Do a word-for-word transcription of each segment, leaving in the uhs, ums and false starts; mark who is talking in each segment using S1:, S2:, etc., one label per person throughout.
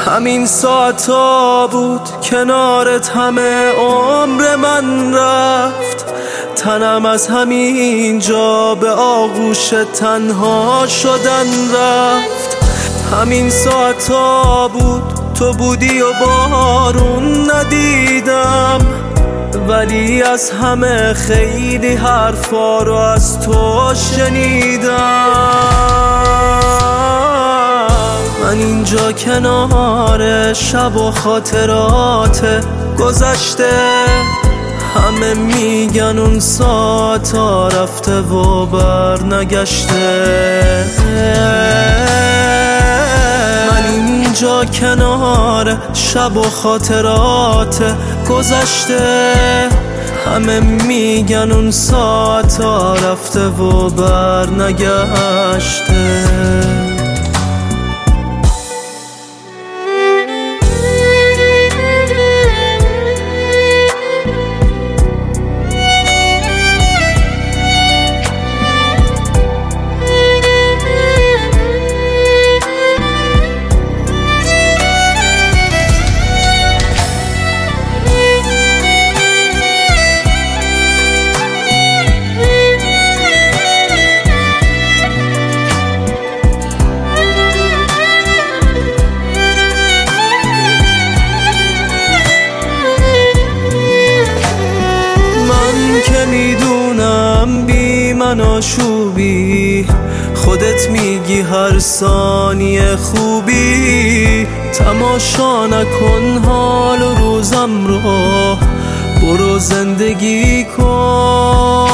S1: همین ساعتا بود کنارت همه عمر من رفت، تنم از همین جا به آغوش تنها شدن رفت. همین ساعتا بود تو بودی و بارون ندیدم، ولی از همه خیلی حرفا رو از تو شنیدم. من اینجا کنار شب و خاطرات گذشته، همه میگن اون ساعتا رفته و بر نگشته. من اینجا کنار شب و خاطرات گذشته، همه میگن اون ساعتا رفته و بر نگشته. که میدونم بی من آشوبی، خودت میگی هر ثانیه خوبی. تماشا نکن حال و روزم رو، برو زندگی کن.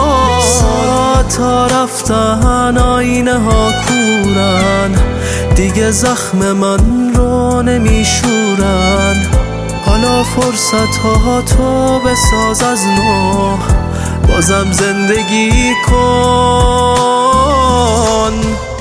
S1: ساعتا رفتن آینه ها کورن، دیگه زخم من رو نمیشورن. حالا فرصت ها تو بساز از نو، بازم زندگی کن.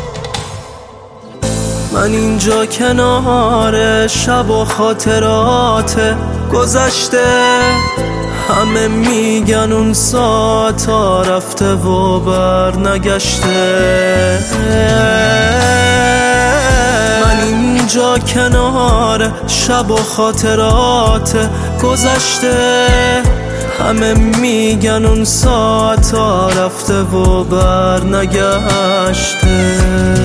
S1: من اینجا کنار شب و خاطرات گذشته، همه میگن اون ساعتا رفته و بر نگشته. اینجا کنار شب و خاطرات گذشته، همه میگن اون ساعتا رفته و بر نگشته.